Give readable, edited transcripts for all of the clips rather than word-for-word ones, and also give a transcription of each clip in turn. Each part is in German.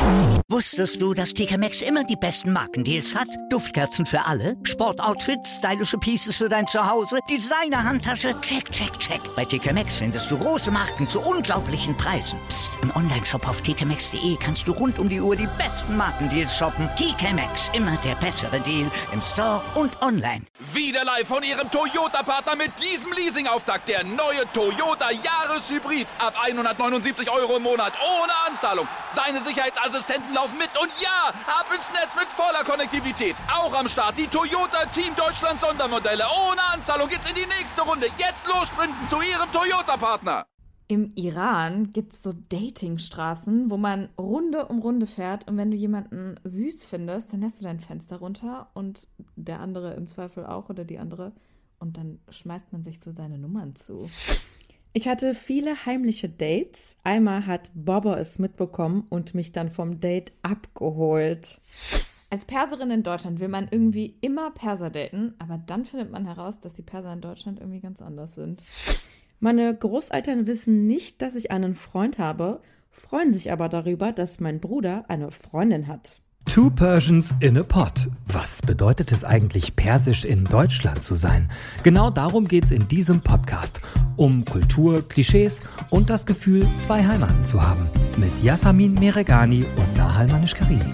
Wusstest du, dass TK Maxx immer die besten Markendeals hat? Duftkerzen für alle, Sportoutfits, stylische Pieces für dein Zuhause, Designer-Handtasche, check, check, check. Bei TK Maxx findest du große Marken zu unglaublichen Preisen. Psst. Im Onlineshop auf tkmaxx.de kannst du rund um die Uhr die besten Markendeals shoppen. TK Maxx, immer der bessere Deal im Store und online. Wieder live von Ihrem Toyota-Partner mit diesem Leasing-Auftakt. Der neue Toyota Jahreshybrid. Ab 179 € im Monat. Ohne Anzahlung. Seine Sicherheitsassistenten laufen mit. Und ja, ab ins Netz mit voller Konnektivität. Auch am Start die Toyota Team Deutschland Sondermodelle. Ohne Anzahlung geht's in die nächste Runde. Jetzt los sprinten zu Ihrem Toyota-Partner. Im Iran gibt es so Datingstraßen, wo man Runde um Runde fährt und wenn du jemanden süß findest, dann lässt du dein Fenster runter und der andere im Zweifel auch oder die andere und dann schmeißt man sich so seine Nummern zu. Ich hatte viele heimliche Dates. Einmal hat Bobber es mitbekommen und mich dann vom Date abgeholt. Als Perserin in Deutschland will man irgendwie immer Perser daten, aber dann findet man heraus, dass die Perser in Deutschland irgendwie ganz anders sind. Meine Großeltern wissen nicht, dass ich einen Freund habe, freuen sich aber darüber, dass mein Bruder eine Freundin hat. Two Persians in a Pod. Was bedeutet es eigentlich, persisch in Deutschland zu sein? Genau darum geht's in diesem Podcast. Um Kultur, Klischees und das Gefühl, zwei Heimaten zu haben. Mit Yasamin Meregani und Nahal Manish-Karimi.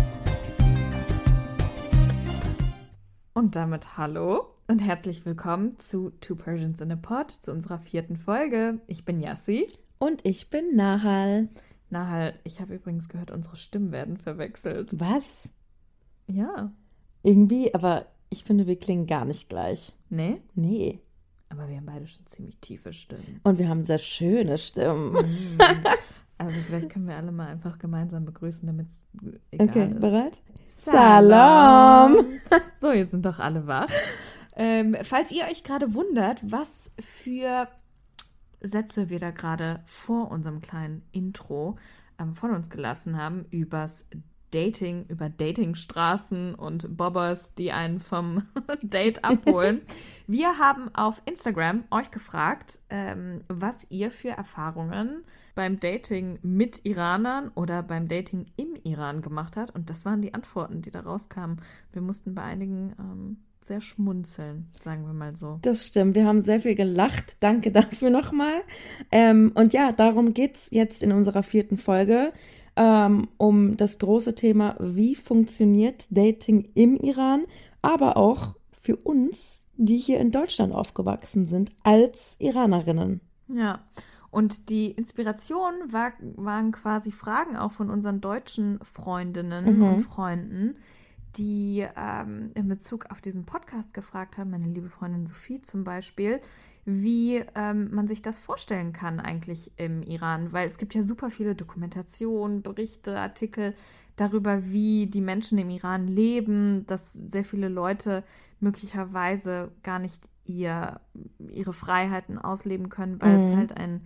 Und damit hallo und herzlich willkommen zu Two Persians in a Pod, zu unserer 4. Folge. Ich bin Yassi. Und ich bin Nahal. Nahal, ich habe übrigens gehört, unsere Stimmen werden verwechselt. Was? Ja. Irgendwie, aber ich finde, wir klingen gar nicht gleich. Nee? Nee. Aber wir haben beide schon ziemlich tiefe Stimmen. Und wir haben sehr schöne Stimmen. Also vielleicht können wir alle mal einfach gemeinsam begrüßen, damit es egal ist. Okay, bereit? Salam! So, jetzt sind doch alle wach. Falls ihr euch gerade wundert, was für Sätze wir da gerade vor unserem kleinen Intro von uns gelassen haben, übers Dating, über Datingstraßen und Bobbers, die einen vom Date abholen. Wir haben auf Instagram euch gefragt, was ihr für Erfahrungen beim Dating mit Iranern oder beim Dating im Iran gemacht habt. Und das waren die Antworten, die da rauskamen. Wir mussten bei einigen sehr schmunzeln, sagen wir mal so. Das stimmt, wir haben sehr viel gelacht. Danke dafür nochmal. Und ja, darum geht's jetzt in unserer 4. Folge. Um das große Thema, wie funktioniert Dating im Iran, aber auch für uns, die hier in Deutschland aufgewachsen sind, als Iranerinnen. Ja, und die Inspiration waren quasi Fragen auch von unseren deutschen Freundinnen und Freunden, die in Bezug auf diesen Podcast gefragt haben, meine liebe Freundin Sophie zum Beispiel, wie man sich das vorstellen kann eigentlich im Iran, weil es gibt ja super viele Dokumentationen, Berichte, Artikel darüber, wie die Menschen im Iran leben, dass sehr viele Leute möglicherweise gar nicht ihre Freiheiten ausleben können, weil es halt ein,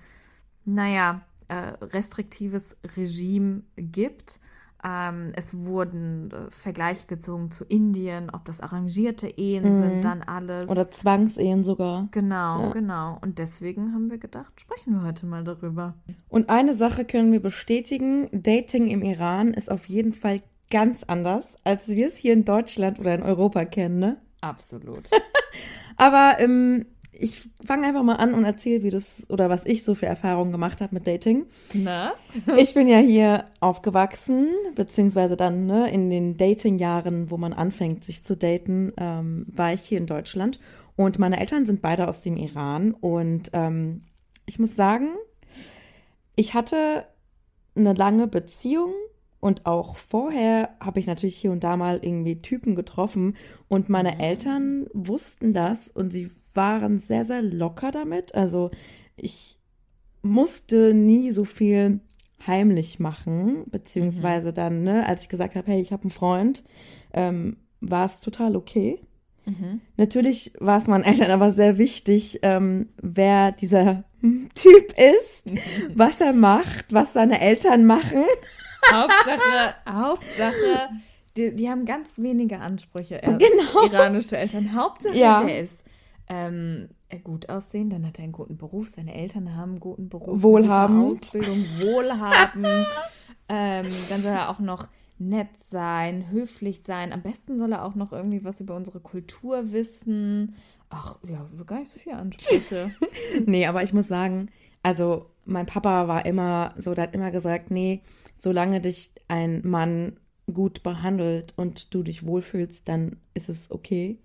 restriktives Regime gibt. Es wurden Vergleiche gezogen zu Indien, ob das arrangierte Ehen sind, dann alles. Oder Zwangsehen sogar. Genau. Und deswegen haben wir gedacht, sprechen wir heute mal darüber. Und eine Sache können wir bestätigen, Dating im Iran ist auf jeden Fall ganz anders, als wir es hier in Deutschland oder in Europa kennen, ne? Absolut. Aber ich fange einfach mal an und erzähle, was ich so für Erfahrungen gemacht habe mit Dating. Na? Ich bin ja hier aufgewachsen, beziehungsweise dann in den Dating-Jahren, wo man anfängt, sich zu daten, war ich hier in Deutschland. Und meine Eltern sind beide aus dem Iran. Und ich muss sagen, ich hatte eine lange Beziehung. Und auch vorher habe ich natürlich hier und da mal irgendwie Typen getroffen. Und meine Eltern wussten das und sie waren sehr, sehr locker damit. Also ich musste nie so viel heimlich machen, beziehungsweise dann, als ich gesagt habe, hey, ich habe einen Freund, war es total okay. Natürlich war es meinen Eltern aber sehr wichtig, wer dieser Typ ist, was er macht, was seine Eltern machen. Hauptsache, die haben ganz wenige Ansprüche, Genau. iranische Eltern. Hauptsache, der ist gut aussehen, dann hat er einen guten Beruf, seine Eltern haben einen guten Beruf, wohlhabend, gute Ausbildung, wohlhabend, Dann soll er auch noch nett sein, höflich sein. Am besten soll er auch noch irgendwie was über unsere Kultur wissen. Ach, ja, gar nicht so viele Ansprüche. Nee, aber ich muss sagen, also mein Papa war immer so, der hat immer gesagt, nee, solange dich ein Mann gut behandelt und du dich wohlfühlst, dann ist es okay.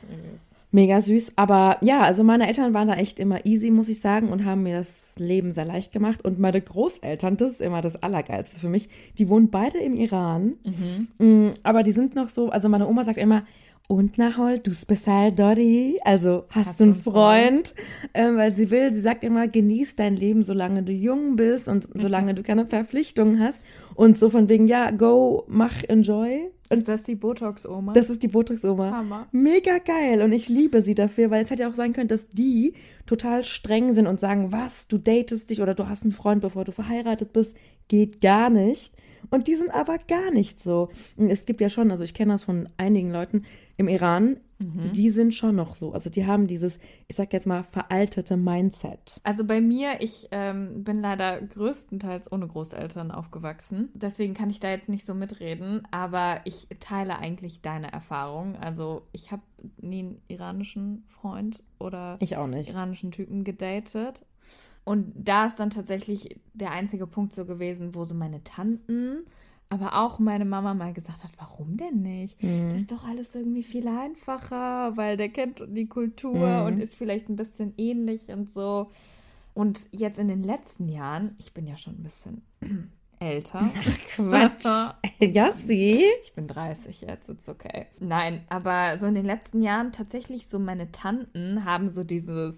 Mega süß. Aber ja, also meine Eltern waren da echt immer easy, muss ich sagen, und haben mir das Leben sehr leicht gemacht. Und meine Großeltern, das ist immer das Allergeilste für mich, die wohnen beide im Iran. Aber die sind noch so, also meine Oma sagt immer, und Nahol, du Special Dori, also hast du einen Freund? Weil sie sagt immer, genieß dein Leben, solange du jung bist und solange du keine Verpflichtungen hast. Und so von wegen, ja, go, mach, enjoy. Ist das die Botox-Oma? Das ist die Botox-Oma. Hammer. Mega geil. Und ich liebe sie dafür, weil es hätte ja auch sein können, dass die total streng sind und sagen, was, du datest dich oder du hast einen Freund, bevor du verheiratet bist. Geht gar nicht. Und die sind aber gar nicht so. Es gibt ja schon, also ich kenne das von einigen Leuten im Iran, die sind schon noch so. Also die haben dieses, ich sag jetzt mal, veraltete Mindset. Also bei mir, ich bin leider größtenteils ohne Großeltern aufgewachsen. Deswegen kann ich da jetzt nicht so mitreden. Aber ich teile eigentlich deine Erfahrung. Also ich habe nie einen iranischen Freund oder Ich auch nicht. iranischen Typen gedatet. Und da ist dann tatsächlich der einzige Punkt so gewesen, wo so meine Tanten, aber auch meine Mama mal gesagt hat, warum denn nicht? Das ist doch alles irgendwie viel einfacher, weil der kennt die Kultur und ist vielleicht ein bisschen ähnlich und so. Und jetzt in den letzten Jahren, ich bin ja schon ein bisschen älter. Quatsch. Jassi. Ich bin 30 jetzt, ist okay. Nein, aber so in den letzten Jahren tatsächlich so meine Tanten haben so diese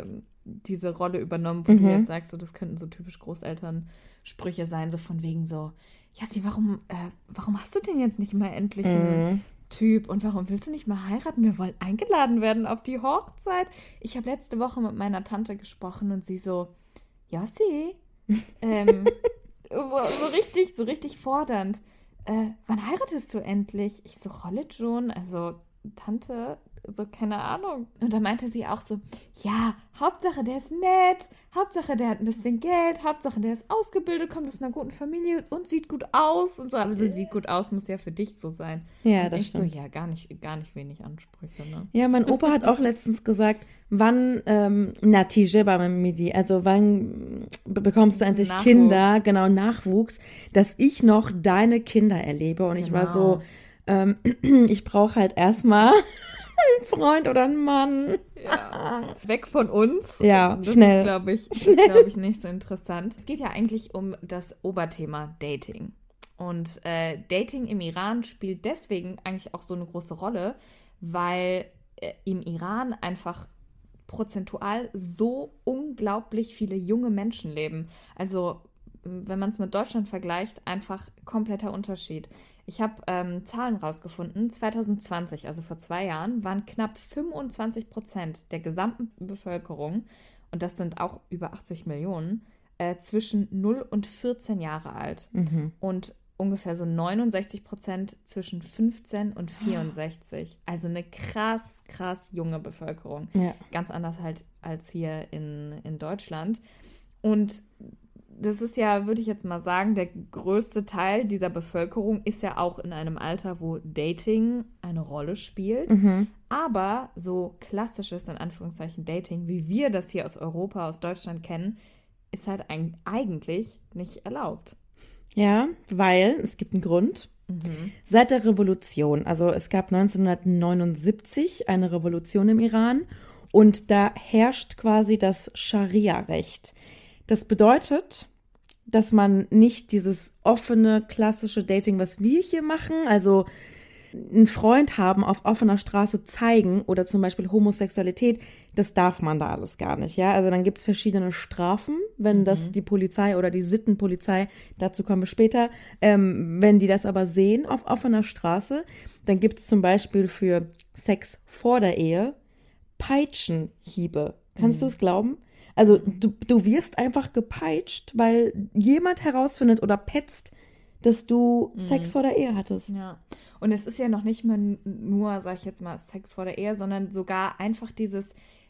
Rolle übernommen, wo du jetzt sagst, so, das könnten so typisch Großelternsprüche sein, so von wegen so, Jassi, warum hast du denn jetzt nicht mal endlich einen Typ und warum willst du nicht mal heiraten? Wir wollen eingeladen werden auf die Hochzeit. Ich habe letzte Woche mit meiner Tante gesprochen und sie so, Jassi, so richtig fordernd. Wann heiratest du endlich? Ich so, Rolle schon, also Tante, so keine Ahnung. Und da meinte sie auch so, ja, Hauptsache der ist nett, Hauptsache der hat ein bisschen Geld, Hauptsache der ist ausgebildet, kommt aus einer guten Familie und sieht gut aus und so. Aber so sieht gut aus, muss ja für dich so sein. Ja, und das ich stimmt. so, ja, gar nicht wenig Ansprüche, ne? Ja, mein Opa hat auch letztens gesagt, wann Natije beim Midi, also wann bekommst du endlich Nachwuchs. Kinder, genau, Nachwuchs, dass ich noch deine Kinder erlebe. Und ich war so, ich brauche halt erstmal einen Freund oder einen Mann. Ja. Weg von uns. Ja, das schnell. Ist, glaube ich, nicht so interessant. Es geht ja eigentlich um das Oberthema Dating. Und Dating im Iran spielt deswegen eigentlich auch so eine große Rolle, weil im Iran einfach prozentual so unglaublich viele junge Menschen leben. Also wenn man es mit Deutschland vergleicht, einfach kompletter Unterschied. Ich habe Zahlen rausgefunden. 2020, also vor 2 Jahren, waren knapp 25% der gesamten Bevölkerung, und das sind auch über 80 Millionen, zwischen 0 und 14 Jahre alt. Und ungefähr so 69% zwischen 15 und 64. Also eine krass junge Bevölkerung. Ja. Ganz anders halt als hier in Deutschland. Und das ist ja, würde ich jetzt mal sagen, der größte Teil dieser Bevölkerung ist ja auch in einem Alter, wo Dating eine Rolle spielt. Aber so klassisches, in Anführungszeichen, Dating, wie wir das hier aus Europa, aus Deutschland kennen, ist halt eigentlich nicht erlaubt. Ja, weil es gibt einen Grund. Seit der Revolution, also es gab 1979 eine Revolution im Iran und da herrscht quasi das Scharia-Recht. Das bedeutet, dass man nicht dieses offene, klassische Dating, was wir hier machen, also einen Freund haben, auf offener Straße zeigen oder zum Beispiel Homosexualität, das darf man da alles gar nicht, ja. Also dann gibt es verschiedene Strafen, wenn das die Polizei oder die Sittenpolizei, dazu kommen wir später, wenn die das aber sehen auf offener Straße, dann gibt es zum Beispiel für Sex vor der Ehe Peitschenhiebe. Kannst du es glauben? Also du wirst einfach gepeitscht, weil jemand herausfindet oder petzt, dass du Sex vor der Ehe hattest. Ja, und es ist ja noch nicht mal nur, sag ich jetzt mal, Sex vor der Ehe, sondern sogar einfach dieses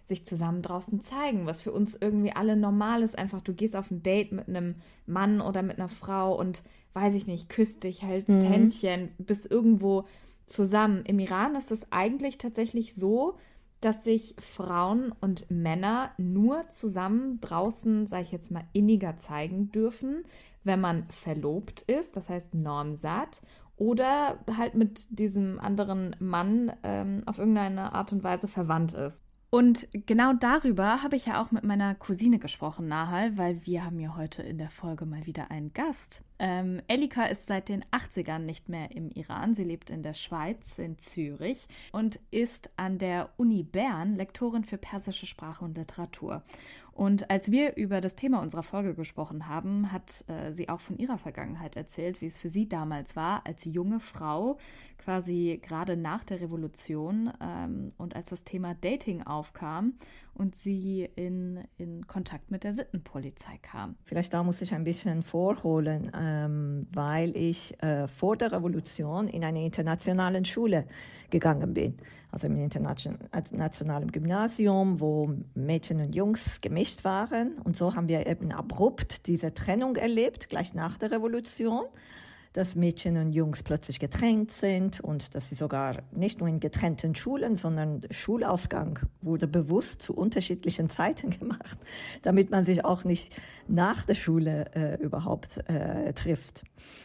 sich zusammen draußen zeigen, was für uns irgendwie alle normal ist. Einfach, du gehst auf ein Date mit einem Mann oder mit einer Frau und, weiß ich nicht, küsst dich, hältst Händchen, bist irgendwo zusammen. Im Iran ist es eigentlich tatsächlich so, dass sich Frauen und Männer nur zusammen draußen, sage ich jetzt mal, inniger zeigen dürfen, wenn man verlobt ist, das heißt normsatt, oder halt mit diesem anderen Mann auf irgendeine Art und Weise verwandt ist. Und genau darüber habe ich ja auch mit meiner Cousine gesprochen, Nahal, weil wir haben ja heute in der Folge mal wieder einen Gast. Elika ist seit den 80ern nicht mehr im Iran. Sie lebt in der Schweiz, in Zürich und ist an der Uni Bern Lektorin für persische Sprache und Literatur. Und als wir über das Thema unserer Folge gesprochen haben, hat sie auch von ihrer Vergangenheit erzählt, wie es für sie damals war, als junge Frau, quasi gerade nach der Revolution und als das Thema Dating aufkam und sie in Kontakt mit der Sittenpolizei kam. Vielleicht da muss ich ein bisschen vorholen, weil ich vor der Revolution in eine internationale Schule gegangen bin. Also im internationalen Gymnasium, wo Mädchen und Jungs gemischt waren. Und so haben wir eben abrupt diese Trennung erlebt, gleich nach der Revolution, dass Mädchen und Jungs plötzlich getrennt sind und dass sie sogar nicht nur in getrennten Schulen, sondern Schulausgang wurde bewusst zu unterschiedlichen Zeiten gemacht, damit man sich auch nicht nach der Schule überhaupt trifft.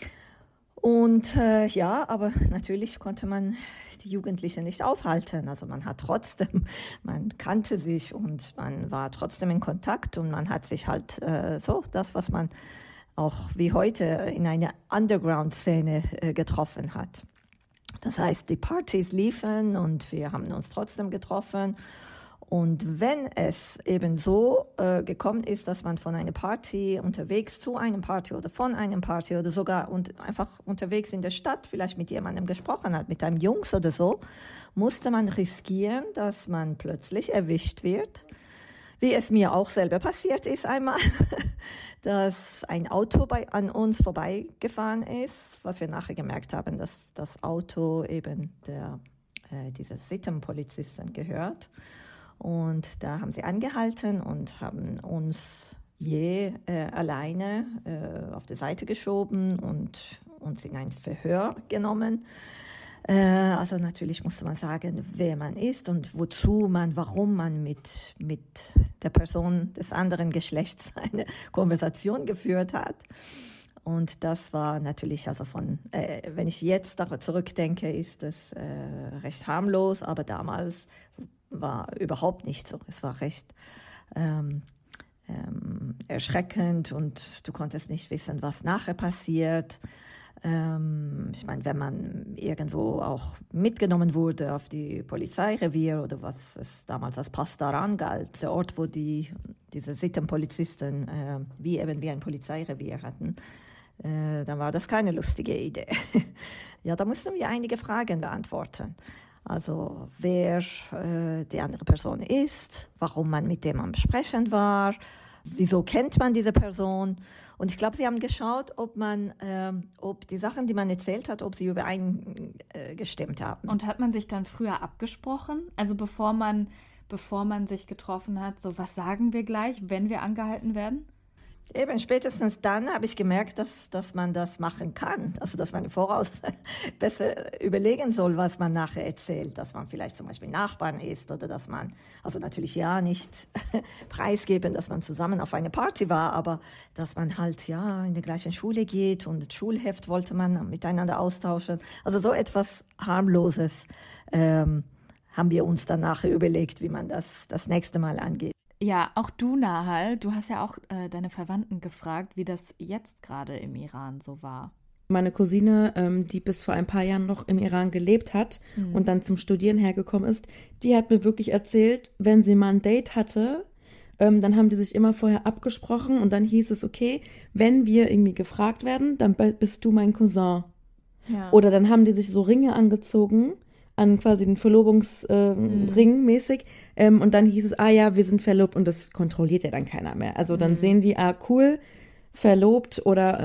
Und ja, aber natürlich konnte man die Jugendlichen nicht aufhalten. Also man kannte sich und man war trotzdem in Kontakt und man hat sich halt das, was man auch wie heute in einer Underground-Szene getroffen hat. Das heißt, die Partys liefen und wir haben uns trotzdem getroffen. Und wenn es eben so gekommen ist, dass man von einer Party unterwegs zu einem Party oder von einem Party oder sogar einfach unterwegs in der Stadt vielleicht mit jemandem gesprochen hat, mit einem Jungs oder so, musste man riskieren, dass man plötzlich erwischt wird. Wie es mir auch selber passiert ist einmal, dass ein Auto an uns vorbeigefahren ist, was wir nachher gemerkt haben, dass das Auto eben dieser Sittenpolizisten gehört. Und da haben sie angehalten und haben uns alleine auf die Seite geschoben und uns in ein Verhör genommen. Also natürlich musste man sagen, wer man ist und warum man mit der Person des anderen Geschlechts eine Konversation geführt hat. Und das war natürlich, also wenn ich jetzt zurückdenke, ist das recht harmlos, aber damals war überhaupt nicht so. Es war recht erschreckend und du konntest nicht wissen, was nachher passiert. Ich meine, wenn man irgendwo auch mitgenommen wurde auf die Polizeirevier oder was es damals als Pastaran galt, der Ort, wo diese Sittenpolizisten wie ein Polizeirevier hatten, dann war das keine lustige Idee. Ja, da mussten wir einige Fragen beantworten. Also wer die andere Person ist, warum man mit dem am Sprechen war, wieso kennt man diese Person? Und ich glaube, sie haben geschaut, ob die Sachen, die man erzählt hat, ob sie übereingestimmt haben. Und hat man sich dann früher abgesprochen? Also bevor man sich getroffen hat, so was sagen wir gleich, wenn wir angehalten werden? Eben, spätestens dann habe ich gemerkt, dass man das machen kann. Also, dass man im Voraus besser überlegen soll, was man nachher erzählt. Dass man vielleicht zum Beispiel Nachbarn ist oder dass man, also natürlich nicht preisgeben, dass man zusammen auf eine Party war, aber dass man halt in die gleiche Schule geht und das Schulheft wollte man miteinander austauschen. Also so etwas Harmloses haben wir uns dann nachher überlegt, wie man das nächste Mal angeht. Ja, auch du, Nahal, du hast ja auch deine Verwandten gefragt, wie das jetzt gerade im Iran so war. Meine Cousine, die bis vor ein paar Jahren noch im Iran gelebt hat und dann zum Studieren hergekommen ist, die hat mir wirklich erzählt, wenn sie mal ein Date hatte, dann haben die sich immer vorher abgesprochen und dann hieß es, okay, wenn wir irgendwie gefragt werden, dann bist du mein Cousin. Ja. Oder dann haben die sich so Ringe angezogen, an quasi den Verlobungsring mäßig. Und dann hieß es, wir sind verlobt und das kontrolliert ja dann keiner mehr. Also dann sehen die, cool, verlobt oder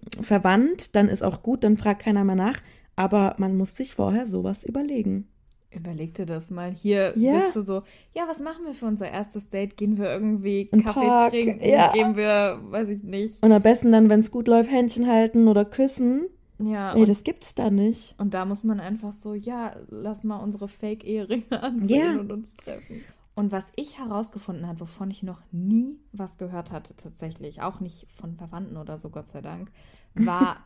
verwandt, dann ist auch gut, dann fragt keiner mehr nach. Aber man muss sich vorher sowas überlegen. Überleg dir das mal. Hier Ja. bist du so, ja, was machen wir für unser erstes Date? Gehen wir irgendwie Im Kaffee Park, trinken? ja. Gehen wir, weiß ich nicht. Und am besten dann, wenn es gut läuft, Händchen halten oder küssen. Ja, Ey, das gibt's da nicht. und da muss man einfach so, ja, lass mal unsere Fake-Eheringe ansehen Ja. und uns treffen. Und was ich herausgefunden habe, wovon ich noch nie was gehört hatte tatsächlich, auch nicht von Verwandten oder so, Gott sei Dank, war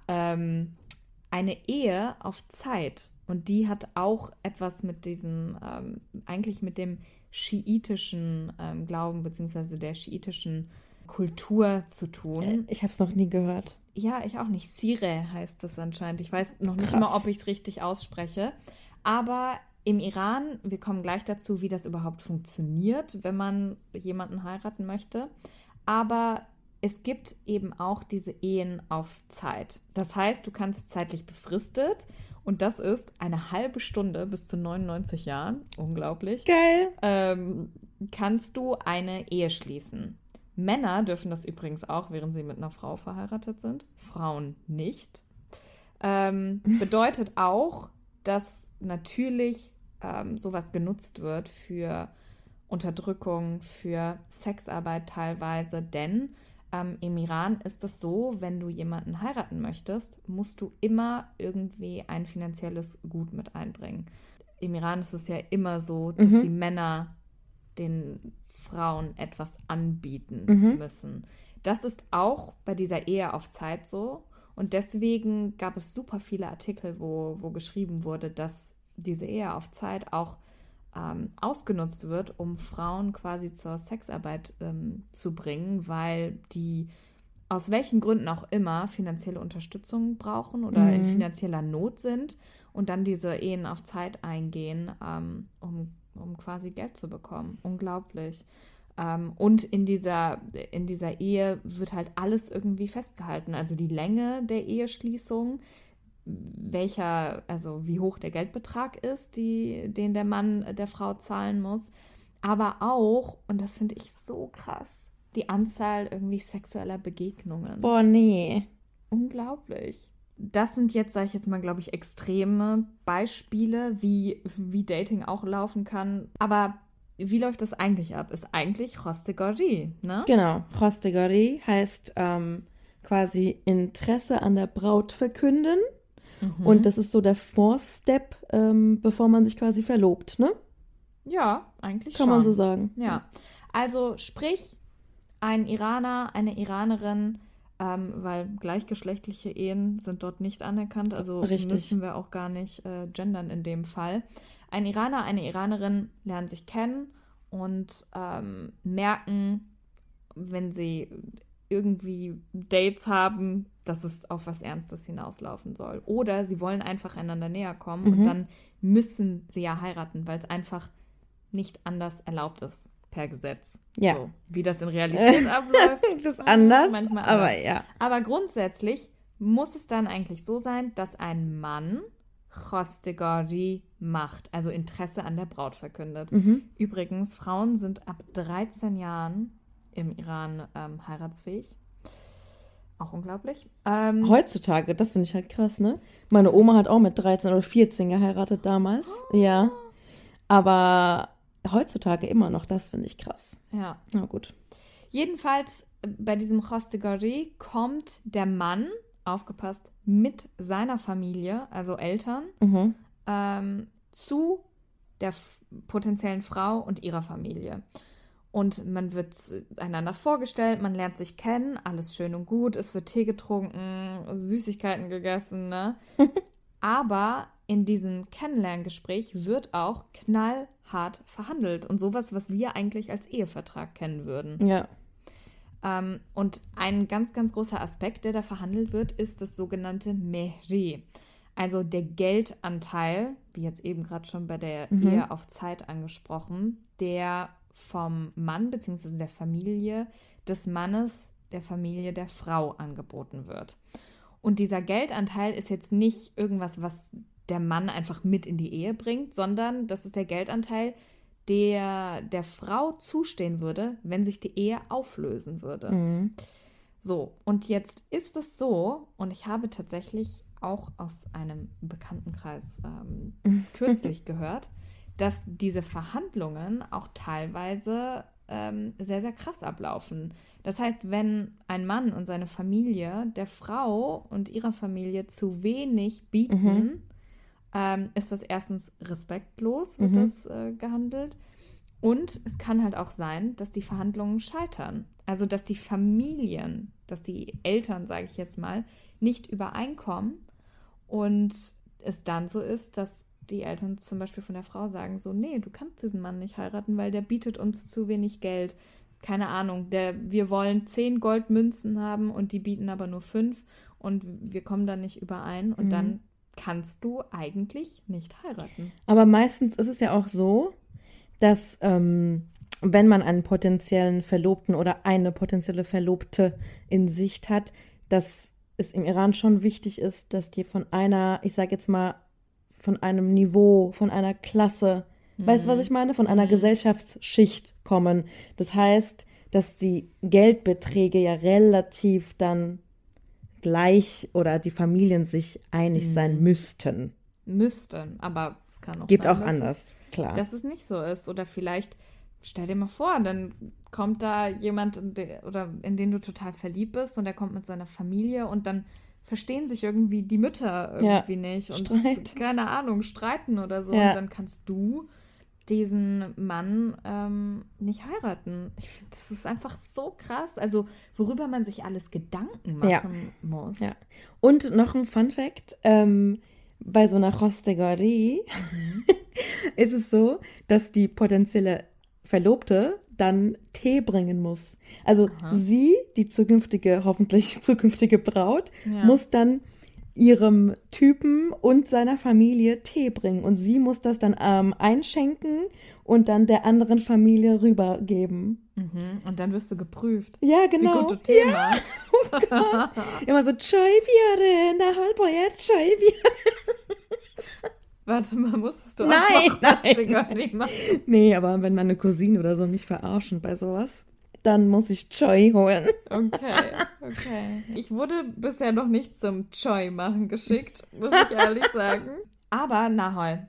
eine Ehe auf Zeit. Und die hat auch etwas mit diesem, eigentlich mit dem schiitischen Glauben beziehungsweise der schiitischen Kultur zu tun. Ich habe es noch nie gehört. Ja, ich auch nicht. Sireh heißt das anscheinend. Ich weiß noch nicht Krass. mal, ob ich es richtig ausspreche. Aber im Iran, wir kommen gleich dazu, wie das überhaupt funktioniert, wenn man jemanden heiraten möchte. Aber es gibt eben auch diese Ehen auf Zeit. Das heißt, du kannst zeitlich befristet, und das ist eine halbe Stunde bis zu 99 Jahren, unglaublich, Geil. kannst du eine Ehe schließen. Männer dürfen das übrigens auch, während sie mit einer Frau verheiratet sind. Frauen nicht. Bedeutet auch, dass natürlich sowas genutzt wird für Unterdrückung, für Sexarbeit teilweise. Denn im Iran ist es so, wenn du jemanden heiraten möchtest, musst du immer irgendwie ein finanzielles Gut mit einbringen. Im Iran ist es ja immer so, dass die Männer den Frauen etwas anbieten müssen. Das ist auch bei dieser Ehe auf Zeit so. Und deswegen gab es super viele Artikel, wo geschrieben wurde, dass diese Ehe auf Zeit auch ausgenutzt wird, um Frauen quasi zur Sexarbeit zu bringen, weil die aus welchen Gründen auch immer finanzielle Unterstützung brauchen oder in finanzieller Not sind und dann diese Ehen auf Zeit eingehen, um quasi Geld zu bekommen. Unglaublich. Und in dieser Ehe wird halt alles irgendwie festgehalten. Also die Länge der Eheschließung, also wie hoch der Geldbetrag ist, den der Mann der Frau zahlen muss. Aber auch, und das finde ich so krass, die Anzahl irgendwie sexueller Begegnungen. Boah, nee. Unglaublich. Das sind jetzt, sage ich jetzt mal, glaube ich, extreme Beispiele, wie Dating auch laufen kann. Aber wie läuft das eigentlich ab? Ist eigentlich Rostegori, ne? Genau. Rostegori heißt quasi Interesse an der Braut verkünden. Und das ist so der First-Step, bevor man sich quasi verlobt, ne? Ja, eigentlich Kann schon. man so sagen. Ja, also sprich, ein Iraner, eine Iranerin, weil gleichgeschlechtliche Ehen sind dort nicht anerkannt, also Richtig. müssen wir auch gar nicht gendern in dem Fall. Ein Iraner, eine Iranerin lernen sich kennen und merken, wenn sie irgendwie Dates haben, dass es auf was Ernstes hinauslaufen soll. Oder sie wollen einfach einander näher kommen und dann müssen sie ja heiraten, weil es einfach nicht anders erlaubt ist per Gesetz. Ja. So, wie das in Realität abläuft. Das ist anders, manchmal aber anders. ja. Aber grundsätzlich muss es dann eigentlich so sein, dass ein Mann Rostegori macht, also Interesse an der Braut verkündet. Übrigens, Frauen sind ab 13 Jahren im Iran heiratsfähig. Auch unglaublich. Heutzutage, das finde ich halt krass, ne? Meine Oma hat auch mit 13 oder 14 geheiratet damals. Ja. Aber heutzutage immer noch, das finde ich krass. Ja. Na gut. Jedenfalls bei diesem Rostegori kommt der Mann, aufgepasst, mit seiner Familie, also Eltern, zu der potenziellen Frau und ihrer Familie. Und man wird einander vorgestellt, man lernt sich kennen, alles schön und gut, es wird Tee getrunken, Süßigkeiten gegessen, ne? Aber in diesem Kennenlerngespräch wird auch knallhart verhandelt und sowas, was wir eigentlich als Ehevertrag kennen würden. Ja. Und ein ganz, ganz großer Aspekt, der da verhandelt wird, ist das sogenannte Mehri. Also der Geldanteil, wie jetzt eben gerade schon bei der Ehe auf Zeit angesprochen, der vom Mann bzw. der Familie des Mannes, der Familie der Frau angeboten wird. Und dieser Geldanteil ist jetzt nicht irgendwas, was der Mann einfach mit in die Ehe bringt, sondern das ist der Geldanteil, der Frau zustehen würde, wenn sich die Ehe auflösen würde. So, und jetzt ist es so, und ich habe tatsächlich auch aus einem Bekanntenkreis kürzlich gehört, dass diese Verhandlungen auch teilweise sehr, sehr krass ablaufen. Das heißt, wenn ein Mann und seine Familie der Frau und ihrer Familie zu wenig bieten, ist das erstens respektlos, wird das gehandelt. Und es kann halt auch sein, dass die Verhandlungen scheitern. Also, dass die Familien, dass die Eltern, sage ich jetzt mal, nicht übereinkommen und es dann so ist, dass die Eltern zum Beispiel von der Frau sagen so, nee, du kannst diesen Mann nicht heiraten, weil der bietet uns zu wenig Geld. Keine Ahnung, wir wollen 10 Goldmünzen haben und die bieten aber nur 5 und wir kommen da nicht überein und dann kannst du eigentlich nicht heiraten. Aber meistens ist es ja auch so, dass wenn man einen potenziellen Verlobten oder eine potenzielle Verlobte in Sicht hat, dass es im Iran schon wichtig ist, dass die von einer, ich sage jetzt mal, von einem Niveau, von einer Klasse, weißt du, was ich meine? Von einer Gesellschaftsschicht kommen. Das heißt, dass die Geldbeträge ja relativ dann gleich oder die Familien sich einig sein müssten. Müssten, aber es kann auch Gibt sein, auch anders, klar. Dass es nicht so ist. Oder vielleicht, stell dir mal vor, dann kommt da jemand, in den du total verliebt bist und der kommt mit seiner Familie und dann verstehen sich irgendwie die Mütter irgendwie nicht und keine Ahnung, streiten oder so. Ja. Und dann kannst du diesen Mann nicht heiraten. Ich finde, das ist einfach so krass. Also, worüber man sich alles Gedanken machen muss. Ja. Und noch ein Fun-Fact, bei so einer Rostegari ist es so, dass die potenzielle Verlobte dann Tee bringen muss. Also sie, die hoffentlich zukünftige Braut, muss dann ihrem Typen und seiner Familie Tee bringen. Und sie muss das dann einschenken und dann der anderen Familie rübergeben. Und dann wirst du geprüft. Ja, genau. Wie gut du Tee machst. Oh Gott. Immer so, Chai biare, na halb jetzt Chai biare. Warte mal, musstest du Nein. machen? Nee, aber wenn meine Cousine oder so mich verarschen bei sowas, dann muss ich Choi holen. Okay. Ich wurde bisher noch nicht zum Choi machen geschickt, muss ich ehrlich sagen. Aber Nahol,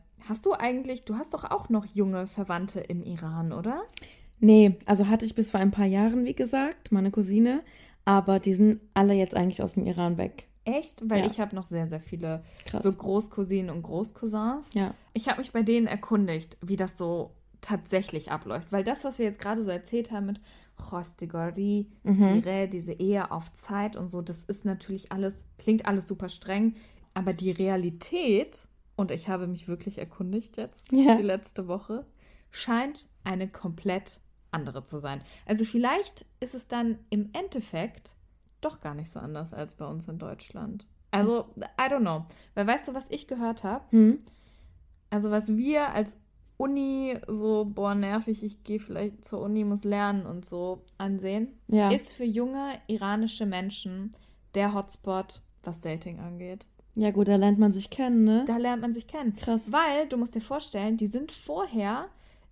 du hast doch auch noch junge Verwandte im Iran, oder? Nee, also hatte ich bis vor ein paar Jahren, wie gesagt, meine Cousine, aber die sind alle jetzt eigentlich aus dem Iran weg. Echt? Weil ich habe noch sehr, sehr viele so Großcousinen und Großcousins. Ja. Ich habe mich bei denen erkundigt, wie das so tatsächlich abläuft. Weil das, was wir jetzt gerade so erzählt haben mit Rostegari, Sireh, diese Ehe auf Zeit und so, das ist natürlich klingt alles super streng. Aber die Realität, und ich habe mich wirklich erkundigt jetzt, die letzte Woche, scheint eine komplett andere zu sein. Also vielleicht ist es dann im Endeffekt doch gar nicht so anders als bei uns in Deutschland. Also, I don't know. Weil weißt du, was ich gehört habe? Also, was wir als Uni so, nervig, ich gehe vielleicht zur Uni, muss lernen und so ansehen, ist für junge iranische Menschen der Hotspot, was Dating angeht. Ja gut, da lernt man sich kennen, ne? Da lernt man sich kennen. Krass. Weil, du musst dir vorstellen, die sind vorher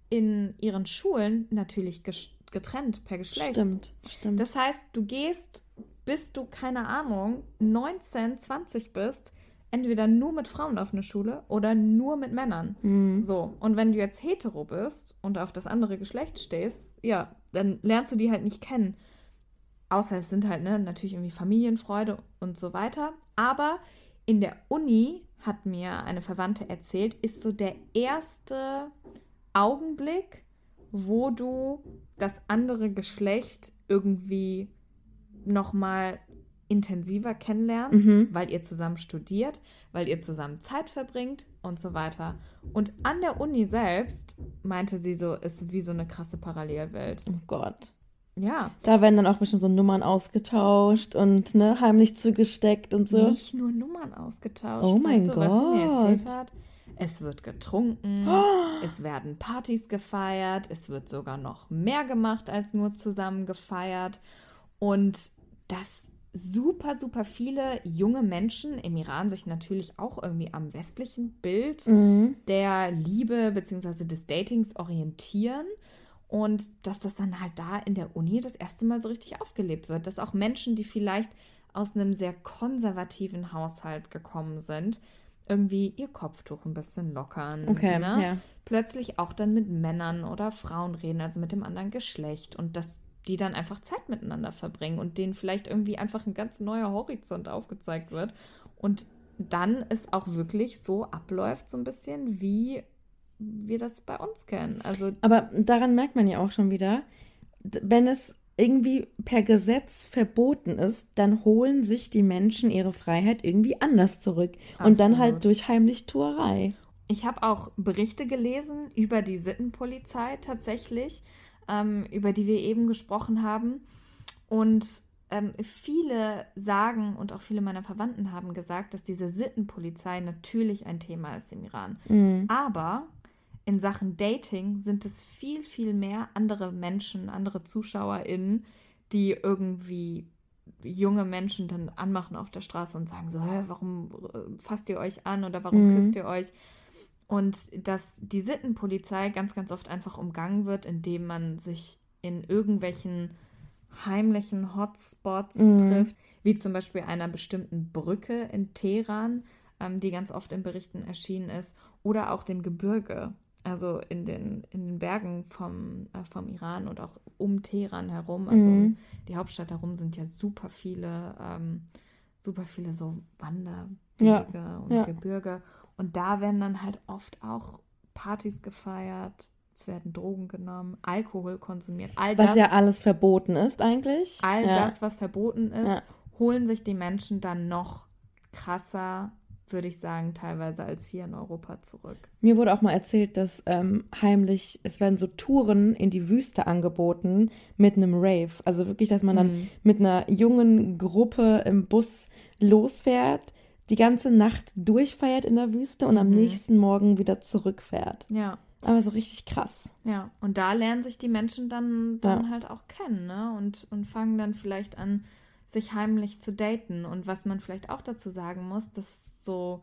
in ihren Schulen natürlich getrennt per Geschlecht. Stimmt. Das heißt, du gehst, bis du, keine Ahnung, 19, 20 bist, entweder nur mit Frauen auf eine Schule oder nur mit Männern. So. Und wenn du jetzt hetero bist und auf das andere Geschlecht stehst, ja, dann lernst du die halt nicht kennen. Außer es sind halt, natürlich irgendwie Familienfreude und so weiter. Aber in der Uni, hat mir eine Verwandte erzählt, ist so der erste Augenblick, wo du das andere Geschlecht irgendwie nochmal intensiver kennenlernst, weil ihr zusammen studiert, weil ihr zusammen Zeit verbringt und so weiter. Und an der Uni selbst, meinte sie so, ist wie so eine krasse Parallelwelt. Oh Gott. Ja. Da werden dann auch bestimmt so Nummern ausgetauscht und heimlich zugesteckt und so. Nicht nur Nummern ausgetauscht. Oh mein Gott. Was sie mir erzählt Gott. hat? Es wird getrunken, es werden Partys gefeiert, es wird sogar noch mehr gemacht als nur zusammen gefeiert. Und dass super, super viele junge Menschen im Iran sich natürlich auch irgendwie am westlichen Bild der Liebe bzw. des Datings orientieren. Und dass das dann halt da in der Uni das erste Mal so richtig aufgelebt wird. Dass auch Menschen, die vielleicht aus einem sehr konservativen Haushalt gekommen sind, irgendwie ihr Kopftuch ein bisschen lockern. Okay, ne? ja. Plötzlich auch dann mit Männern oder Frauen reden, also mit dem anderen Geschlecht. Und dass die dann einfach Zeit miteinander verbringen und denen vielleicht irgendwie einfach ein ganz neuer Horizont aufgezeigt wird. Und dann es auch wirklich so abläuft, so ein bisschen, wie wir das bei uns kennen. Also, Aber daran merkt man ja auch schon wieder, wenn es irgendwie per Gesetz verboten ist, dann holen sich die Menschen ihre Freiheit irgendwie anders zurück. Und dann halt durch Heimlichtuerei. ich habe auch Berichte gelesen über die Sittenpolizei tatsächlich, über die wir eben gesprochen haben. Und viele sagen und auch viele meiner Verwandten haben gesagt, dass diese Sittenpolizei natürlich ein Thema ist im Iran. Aber in Sachen Dating sind es viel, viel mehr andere Menschen, andere ZuschauerInnen, die irgendwie junge Menschen dann anmachen auf der Straße und sagen so, warum fasst ihr euch an oder warum küsst ihr euch? Und dass die Sittenpolizei ganz, ganz oft einfach umgangen wird, indem man sich in irgendwelchen heimlichen Hotspots trifft, wie zum Beispiel einer bestimmten Brücke in Teheran, die ganz oft in Berichten erschienen ist, oder auch dem Gebirge, also in den Bergen vom Iran und auch um Teheran herum, also um die Hauptstadt herum sind ja super viele so Wanderwege und Gebirge. Und da werden dann halt oft auch Partys gefeiert, es werden Drogen genommen, Alkohol konsumiert. Was ja alles verboten ist eigentlich. Das, was verboten ist, holen sich die Menschen dann noch krasser, würde ich sagen, teilweise als hier in Europa zurück. Mir wurde auch mal erzählt, dass es werden so Touren in die Wüste angeboten mit einem Rave. Also wirklich, dass man dann mit einer jungen Gruppe im Bus losfährt, die ganze Nacht durchfeiert in der Wüste und am nächsten Morgen wieder zurückfährt. Ja. Aber so richtig krass. Ja, und da lernen sich die Menschen dann halt auch kennen, ne? Und fangen dann vielleicht an, sich heimlich zu daten. Und was man vielleicht auch dazu sagen muss, dass so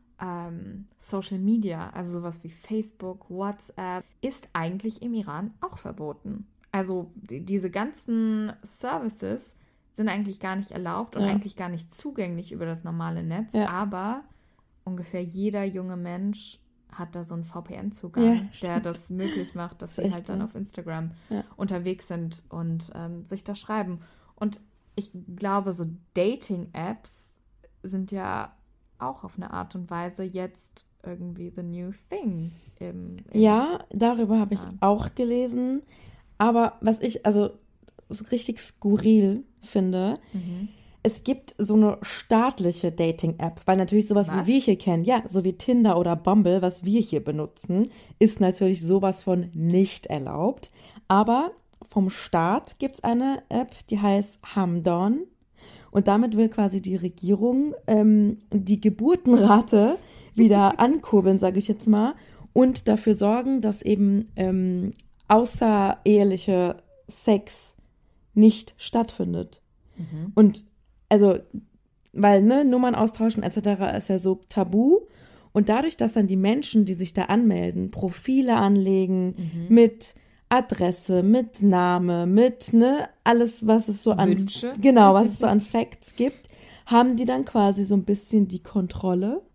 Social Media, also sowas wie Facebook, WhatsApp, ist eigentlich im Iran auch verboten. Also diese ganzen Services sind eigentlich gar nicht erlaubt und eigentlich gar nicht zugänglich über das normale Netz. Ja. Aber ungefähr jeder junge Mensch hat da so einen VPN-Zugang, der das möglich macht, dass sie halt dann auf Instagram unterwegs sind und sich da schreiben. Und ich glaube, so Dating-Apps sind ja auch auf eine Art und Weise jetzt irgendwie the new thing. Ja, darüber habe ich auch gelesen. Aber was ich also richtig skurril finde, es gibt so eine staatliche Dating-App, weil natürlich sowas, wie wir hier kennen, so wie Tinder oder Bumble, was wir hier benutzen, ist natürlich sowas von nicht erlaubt. Aber vom Staat gibt es eine App, die heißt Hamdan. Und damit will quasi die Regierung die Geburtenrate wieder ankurbeln, sage ich jetzt mal, und dafür sorgen, dass eben außereheliche Sex nicht stattfindet. Und also, weil Nummern austauschen etc. ist ja so tabu. Und dadurch, dass dann die Menschen, die sich da anmelden, Profile anlegen mit Adresse, mit Name, mit alles, was es so an Wünsche. Genau, was es so an Facts gibt, haben die dann quasi so ein bisschen die Kontrolle.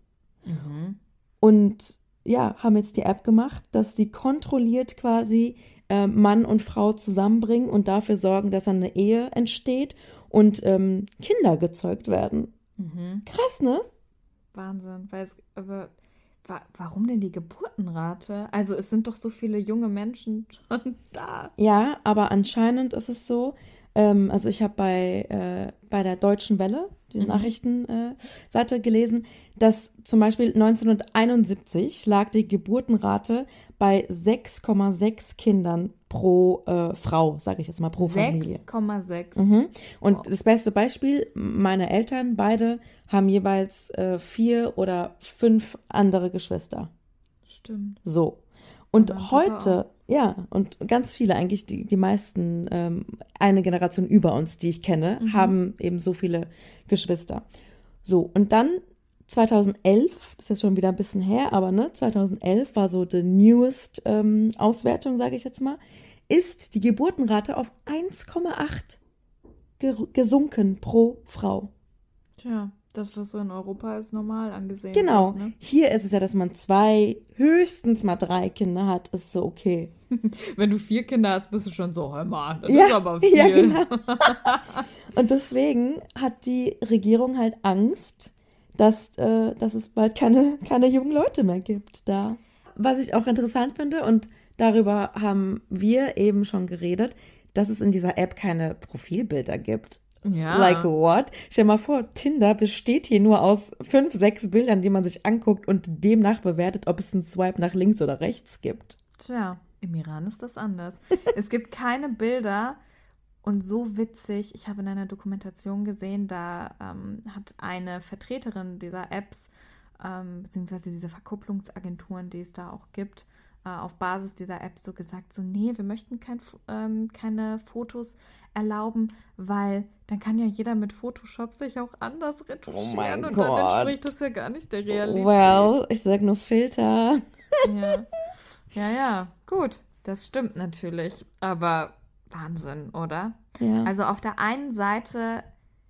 Und haben jetzt die App gemacht, dass die kontrolliert quasi Mann und Frau zusammenbringen und dafür sorgen, dass eine Ehe entsteht und Kinder gezeugt werden. Krass, ne? Wahnsinn. Aber warum denn die Geburtenrate? Also es sind doch so viele junge Menschen schon da. Ja, aber anscheinend ist es so, also ich habe bei der Deutschen Welle, die Nachrichtenseite, gelesen, dass zum Beispiel 1971 lag die Geburtenrate bei 6,6 Kindern pro Frau, sage ich jetzt mal, pro Familie. 6,6. Und das beste Beispiel, meine Eltern, beide, haben jeweils 4 oder 5 andere Geschwister. Stimmt. So. Und heute, und ganz viele eigentlich, die meisten, eine Generation über uns, die ich kenne, haben eben so viele Geschwister. So, und dann 2011, das ist jetzt schon wieder ein bisschen her, aber 2011 war so die newest Auswertung, sage ich jetzt mal, ist die Geburtenrate auf 1,8 gesunken pro Frau. Tja, Das, was so in Europa als normal angesehen Genau. wird, ne? Hier ist es ja, dass man 2, höchstens mal 3 Kinder hat, ist so okay. Wenn du 4 Kinder hast, bist du schon so, hör mal, das Ja, ist aber viel. ja, genau. Und deswegen hat die Regierung halt Angst, dass es bald keine jungen Leute mehr gibt da. Was ich auch interessant finde, und darüber haben wir eben schon geredet, dass es in dieser App keine Profilbilder gibt. Ja. Like what? Stell mal vor, Tinder besteht hier nur aus 5, 6 Bildern, die man sich anguckt und demnach bewertet, ob es einen Swipe nach links oder rechts gibt. Tja, im Iran ist das anders. Es gibt keine Bilder und so witzig, ich habe in einer Dokumentation gesehen, da hat eine Vertreterin dieser Apps, beziehungsweise dieser Verkupplungsagenturen, die es da auch gibt, auf Basis dieser App so gesagt, so nee, wir möchten keine Fotos erlauben, weil dann kann ja jeder mit Photoshop sich auch anders retuschieren mein und Gott. dann entspricht das ja gar nicht der Realität. Well, ich sag nur Filter. Ja, gut, das stimmt natürlich, aber Wahnsinn, oder? Ja. Also auf der einen Seite,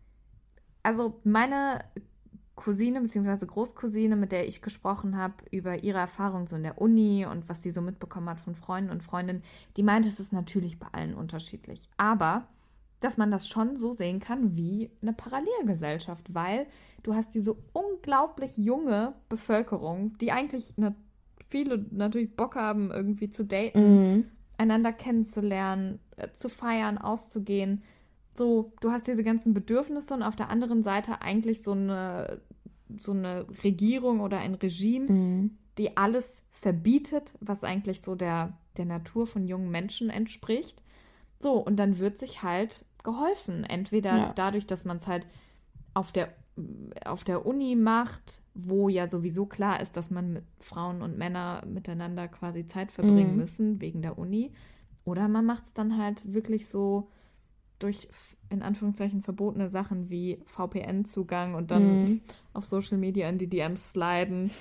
also meine Cousine bzw. Großcousine, mit der ich gesprochen habe über ihre Erfahrungen so in der Uni und was sie so mitbekommen hat von Freunden und Freundinnen, die meinte, es ist natürlich bei allen unterschiedlich. Aber, dass man das schon so sehen kann wie eine Parallelgesellschaft, weil du hast diese unglaublich junge Bevölkerung, die eigentlich viele natürlich Bock haben, irgendwie zu daten, einander kennenzulernen, zu feiern, auszugehen. So, du hast diese ganzen Bedürfnisse und auf der anderen Seite eigentlich so eine Regierung oder ein Regime, die alles verbietet, was eigentlich so der Natur von jungen Menschen entspricht. So, und dann wird sich halt geholfen. Entweder dadurch, dass man es halt auf der Uni macht, wo ja sowieso klar ist, dass man mit Frauen und Männern miteinander quasi Zeit verbringen müssen, wegen der Uni. Oder man macht es dann halt wirklich so durch, in Anführungszeichen, verbotene Sachen wie VPN-Zugang und dann auf Social Media in die DMs sliden.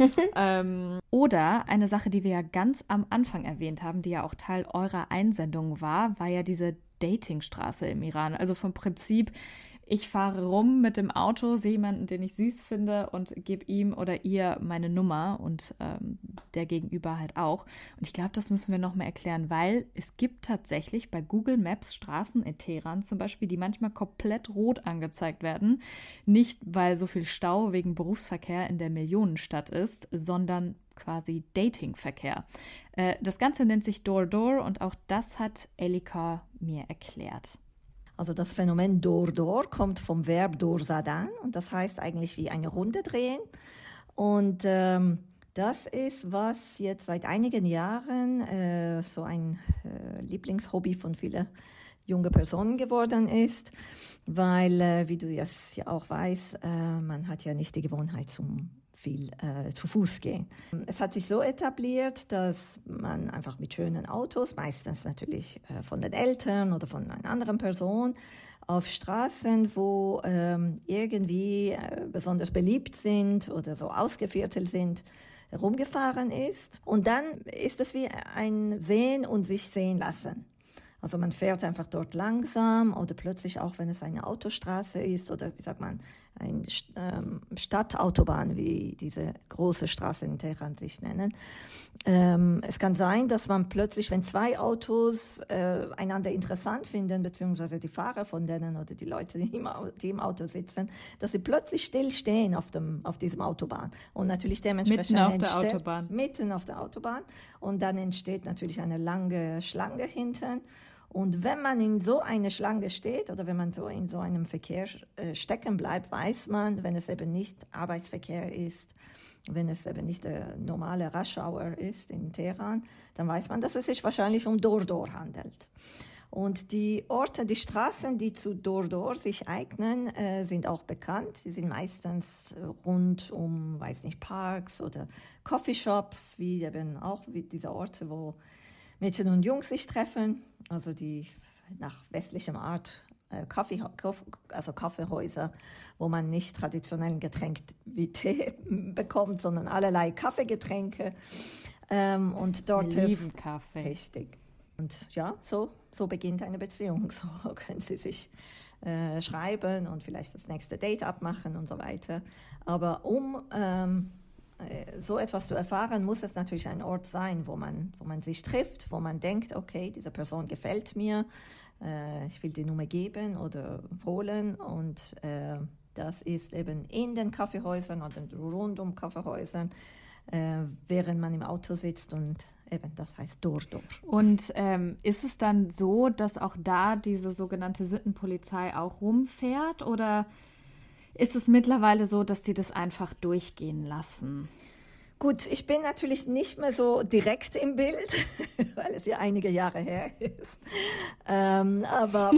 Oder eine Sache, die wir ja ganz am Anfang erwähnt haben, die ja auch Teil eurer Einsendung war ja diese Datingstraße im Iran. Also vom Prinzip, ich fahre rum mit dem Auto, sehe jemanden, den ich süß finde und gebe ihm oder ihr meine Nummer und der Gegenüber halt auch. Und ich glaube, das müssen wir nochmal erklären, weil es gibt tatsächlich bei Google Maps Straßen in Teheran zum Beispiel, die manchmal komplett rot angezeigt werden. Nicht, weil so viel Stau wegen Berufsverkehr in der Millionenstadt ist, sondern quasi Datingverkehr. Das Ganze nennt sich Door-Door und auch das hat Elika mir erklärt. Also das Phänomen Door-Door kommt vom Verb Door-Zadan und das heißt eigentlich wie eine Runde drehen. Und das ist, was jetzt seit einigen Jahren so ein Lieblingshobby von vielen jungen Personen geworden ist, weil, wie du das ja auch weißt, man hat ja nicht die Gewohnheit viel zu Fuß gehen. Es hat sich so etabliert, dass man einfach mit schönen Autos, meistens natürlich von den Eltern oder von einer anderen Person, auf Straßen, wo irgendwie besonders beliebt sind oder so ausgeviertelt sind, herumgefahren ist. Und dann ist es wie ein Sehen und sich sehen lassen. Also man fährt einfach dort langsam oder plötzlich auch, wenn es eine Autostraße ist oder wie sagt man, eine Stadtautobahn, wie diese große Straße in Teheran sich nennen. Es kann sein, dass man plötzlich, wenn 2 Autos einander interessant finden, beziehungsweise die Fahrer von denen oder die Leute, die im Auto sitzen, dass sie plötzlich stillstehen auf diesem Autobahn. Und natürlich dementsprechend mitten auf der Autobahn. Und dann entsteht natürlich eine lange Schlange hinten. Und wenn man in so einer Schlange steht oder wenn man so in so einem Verkehr stecken bleibt, weiß man, wenn es eben nicht Arbeitsverkehr ist, wenn es eben nicht der normale Rush-Hour ist in Teheran, dann weiß man, dass es sich wahrscheinlich um Door-Door handelt. Und die Orte, die Straßen, die zu Door-Door sich eignen, sind auch bekannt. Sie sind meistens rund um, Parks oder Coffeeshops, wie eben auch wie diese Orte, wo Mädchen und Jungs sich treffen, also die nach westlichem Art Kaffeehäuser, wo man nicht traditionellen Getränk wie Tee bekommt, sondern allerlei Kaffeegetränke. Und dort lieben Kaffee. Richtig. Und ja, so beginnt eine Beziehung. So können sie sich schreiben und vielleicht das nächste Date abmachen und so weiter. Aber um so etwas zu erfahren, muss es natürlich ein Ort sein, wo man sich trifft, wo man denkt, okay, diese Person gefällt mir, ich will die Nummer geben oder holen. Und das ist eben in den Kaffeehäusern oder rund um Kaffeehäusern, während man im Auto sitzt, und eben das heißt Dordor. Und ist es dann so, dass auch da diese sogenannte Sittenpolizei auch rumfährt, oder ist es mittlerweile so, dass die das einfach durchgehen lassen? Gut, ich bin natürlich nicht mehr so direkt im Bild, weil es ja einige Jahre her ist. Aber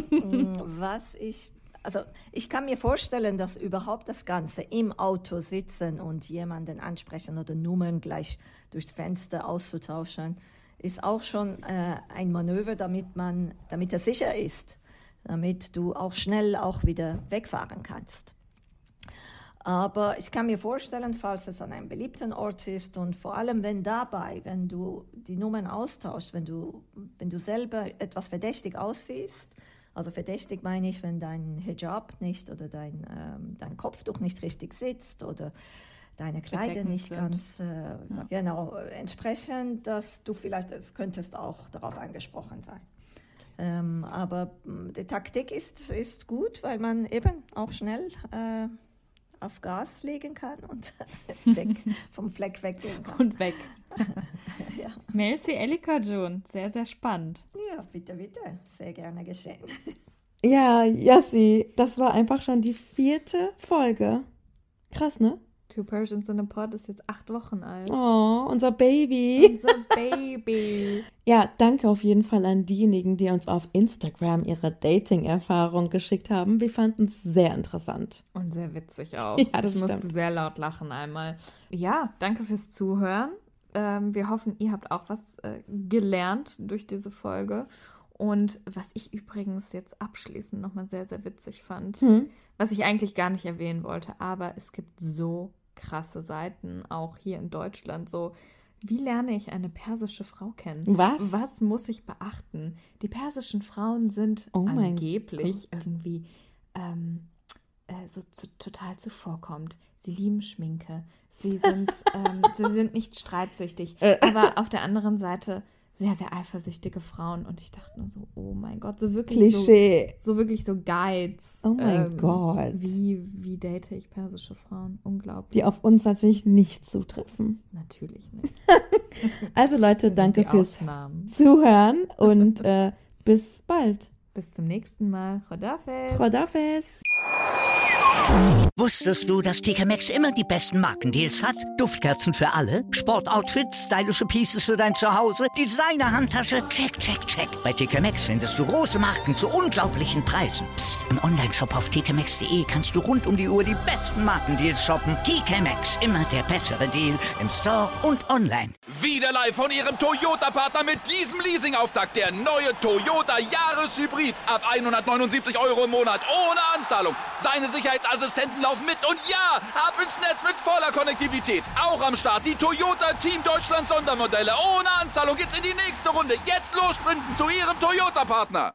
ich kann mir vorstellen, dass überhaupt das Ganze im Auto sitzen und jemanden ansprechen oder Nummern gleich durchs Fenster auszutauschen, ist auch schon ein Manöver, damit er sicher ist, damit du auch schnell auch wieder wegfahren kannst. Aber ich kann mir vorstellen, falls es an einem beliebten Ort ist und vor allem wenn du die Nummern austauschst, wenn du selber etwas verdächtig aussiehst, also verdächtig meine ich, wenn dein Hijab nicht oder dein Kopftuch nicht richtig sitzt oder deine Kleider nicht ganz genau entsprechen, dass du vielleicht, es könntest auch darauf angesprochen sein. Aber die Taktik ist gut, weil man eben auch schnell auf Gas legen kann und vom Fleck weggehen kann. Und weg. Ja. Merci, Elika June. Sehr, sehr spannend. Ja, bitte, bitte. Sehr gerne geschehen. Ja, Yassi, das war einfach schon die 4. Folge. Krass, ne? Two Persians in a Pod ist jetzt 8 Wochen alt. Oh, unser Baby. Unser Baby. Ja, danke auf jeden Fall an diejenigen, die uns auf Instagram ihre Dating-Erfahrung geschickt haben. Wir fanden es sehr interessant. Und sehr witzig auch. Ja, das ich musste stimmt. sehr laut lachen einmal. Ja, danke fürs Zuhören. Wir hoffen, ihr habt auch was gelernt durch diese Folge. Und was ich übrigens jetzt abschließend nochmal sehr, sehr witzig fand, was ich eigentlich gar nicht erwähnen wollte, aber es gibt so krasse Seiten, auch hier in Deutschland, so, wie lerne ich eine persische Frau kennen? Was? Was muss ich beachten? Die persischen Frauen sind angeblich irgendwie total zuvorkommend. Sie lieben Schminke. Sie sind nicht streitsüchtig. Aber auf der anderen Seite sehr, sehr eifersüchtige Frauen. Und ich dachte nur so, oh mein Gott, so wirklich Klischee. so wirklich so Guides. Oh mein Gott. Wie date ich persische Frauen? Unglaublich. Die auf uns natürlich nicht zutreffen. Natürlich nicht. Also Leute, danke Die fürs Ausnahmen. Zuhören und bis bald. Bis zum nächsten Mal. Khodafez. Khodafez. Wusstest du, dass TK Maxx immer die besten Markendeals hat? Duftkerzen für alle, Sportoutfits, stylische Pieces für dein Zuhause, Designer-Handtasche, check, check, check. Bei TK Maxx findest du große Marken zu unglaublichen Preisen. Psst. Im Onlineshop auf tkmaxx.de kannst du rund um die Uhr die besten Markendeals shoppen. TK Maxx, immer der bessere Deal im Store und online. Wieder live von Ihrem Toyota-Partner mit diesem Leasing-Auftakt. Der neue Toyota Jahreshybrid. Ab 179 € im Monat. Ohne Anzahlung. Seine Sicherheitsassistenten laufen mit. Und ja, ab ins Netz mit voller Konnektivität. Auch am Start die Toyota Team Deutschland Sondermodelle. Ohne Anzahlung geht's in die nächste Runde. Jetzt los sprinten zu Ihrem Toyota-Partner.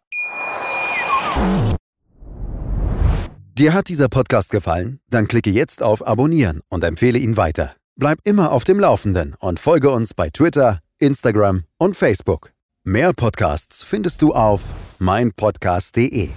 Dir hat dieser Podcast gefallen? Dann klicke jetzt auf Abonnieren und empfehle ihn weiter. Bleib immer auf dem Laufenden und folge uns bei Twitter, Instagram und Facebook. Mehr Podcasts findest du auf meinpodcast.de.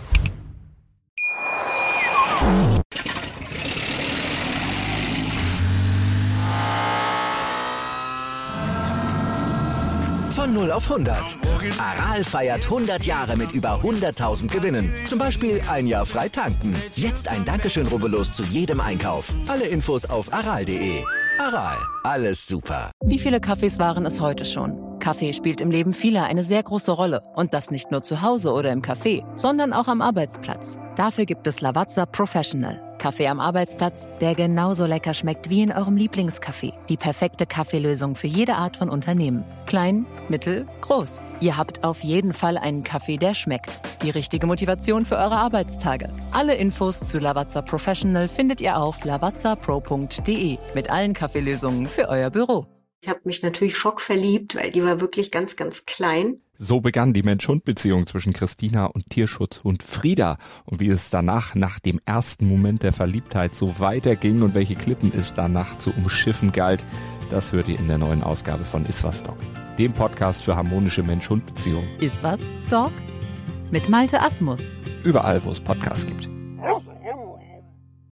Von 0 auf 100. Aral feiert 100 Jahre mit über 100.000 Gewinnen. Zum Beispiel ein Jahr frei tanken. Jetzt ein Dankeschön, rubbellos zu jedem Einkauf. Alle Infos auf aral.de. Aral, alles super. Wie viele Kaffees waren es heute schon? Kaffee spielt im Leben vieler eine sehr große Rolle. Und das nicht nur zu Hause oder im Café, sondern auch am Arbeitsplatz. Dafür gibt es Lavazza Professional. Kaffee am Arbeitsplatz, der genauso lecker schmeckt wie in eurem Lieblingscafé. Die perfekte Kaffeelösung für jede Art von Unternehmen. Klein, mittel, groß. Ihr habt auf jeden Fall einen Kaffee, der schmeckt. Die richtige Motivation für eure Arbeitstage. Alle Infos zu Lavazza Professional findet ihr auf lavazzapro.de mit allen Kaffeelösungen für euer Büro. Ich habe mich natürlich schockverliebt, weil die war wirklich ganz, ganz klein. So begann die Mensch-Hund-Beziehung zwischen Christina und Tierschutzhund Frieda. Und wie es danach, nach dem ersten Moment der Verliebtheit, so weiterging und welche Klippen es danach zu umschiffen galt, das hört ihr in der neuen Ausgabe von Iswas Dog, dem Podcast für harmonische Mensch-Hund-Beziehungen. Iswas Dog? Mit Malte Asmus. Überall, wo es Podcasts gibt.